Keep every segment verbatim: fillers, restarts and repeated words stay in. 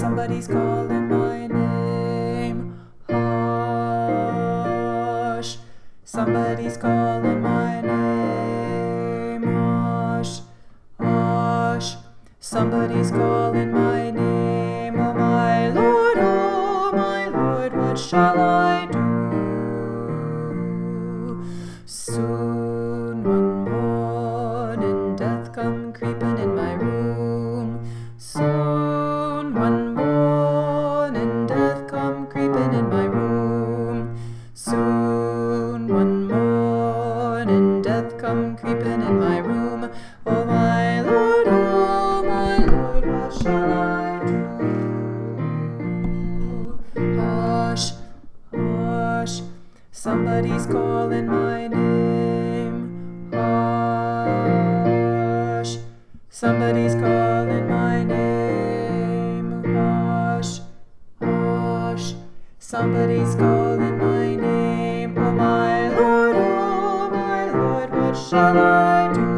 Somebody's calling my name. Hush. Somebody's calling my name. Hush. Hush. Somebody's calling my name. Oh my Lord, oh my Lord, what shall I do? Soon one morning death come creeping in my room. Soon one morning death come creeping in my room. Soon one morning death come creeping in my room. Oh my Lord, oh my Lord, what shall I do? Hush, hush, somebody's calling my name. Hush, somebody's calling my name. Hush, hush, somebody's calling my name. Oh my Lord, oh my Lord, what shall I do?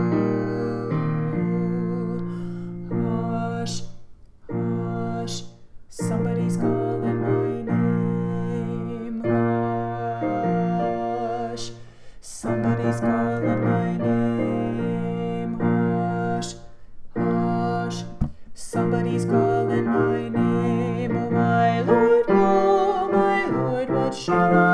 Hush, hush, somebody's calling my name. Hush, somebody's calling my name. Hush, hush, somebody's calling my name. Oh my Lord, oh my Lord, what shall I